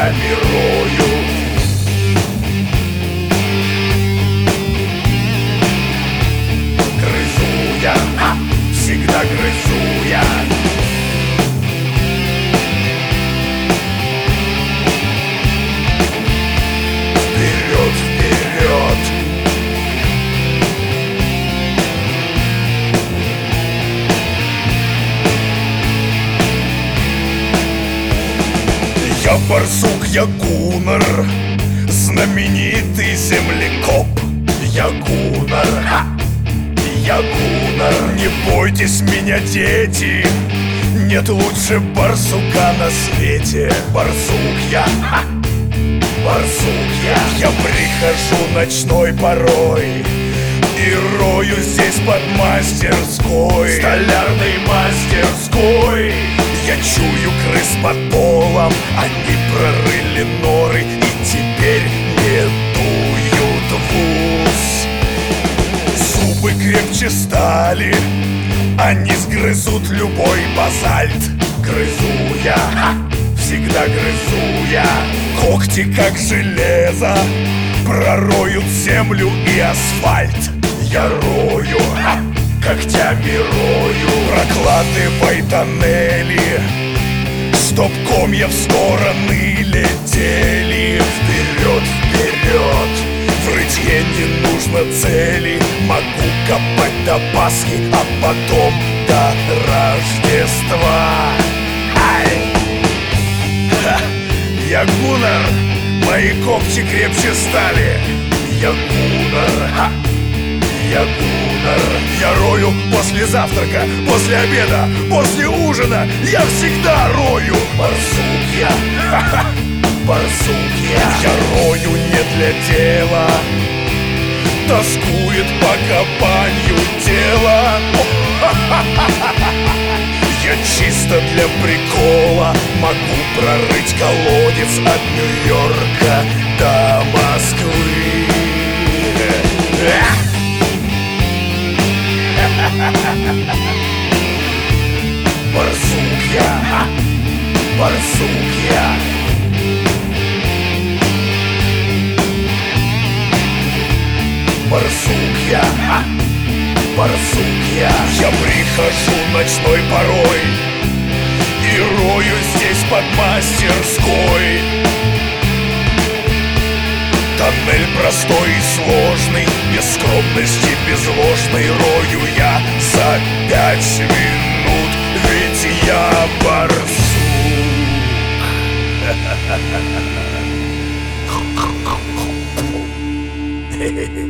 когтями рою. Грызу я, всегда грызу я. Вперед, вперед. Я барсук, я гуннер, знаменитый землекоп. Я гуннер, я гуннер. Не бойтесь меня, дети, нет лучше барсука на свете. Барсук я, барсук я. Я прихожу ночной порой и рою здесь под мастерской, столярной мастерской. Я чую крыс под полом, они прорыли норы и теперь не дуют в ус. Зубы крепче стали, они сгрызут любой базальт. Грызу я, всегда грызу я. Когти как железо пророют землю и асфальт. Я рою, когтями рою. Прокладывай тоннели, чтоб комья в стороны летели. Вперед, вперед, в рытье не нужно цели. Могу копать до Пасхи, а потом до Рождества. Ай! Ха! Я гуннер, мои когти крепче стали. Я гуннер, я гуннер. Я рою после завтрака, после обеда, после ужина. Я всегда рою. Барсук я, барсук я. Я рою не для дела, тоскует по копанию тело. Я чисто для прикола могу прорыть колодец от Нью-Йорка до Москвы. Барсук я, барсук я. Барсук я, барсук я. Я прихожу ночной порой и рою здесь под мастерской. Тоннель простой и сложный, без скромности, без ложной. Рою я за 5 минут, ведь я барсук. Хе-хе-хе.